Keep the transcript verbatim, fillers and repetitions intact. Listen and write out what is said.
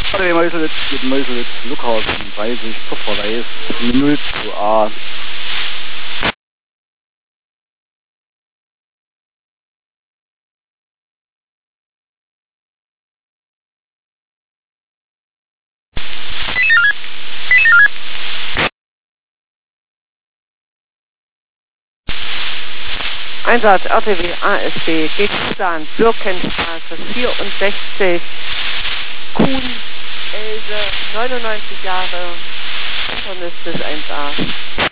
R T W Meuselwitz mit Meuselwitz, Lukas dreißig, Kupferweiß, null zu A. Einsatz R T W A S B, Gegenstand, Birkenstraße vierundsechzig, Kuhn, Else, neunundneunzig Jahre, Internist bis eins A.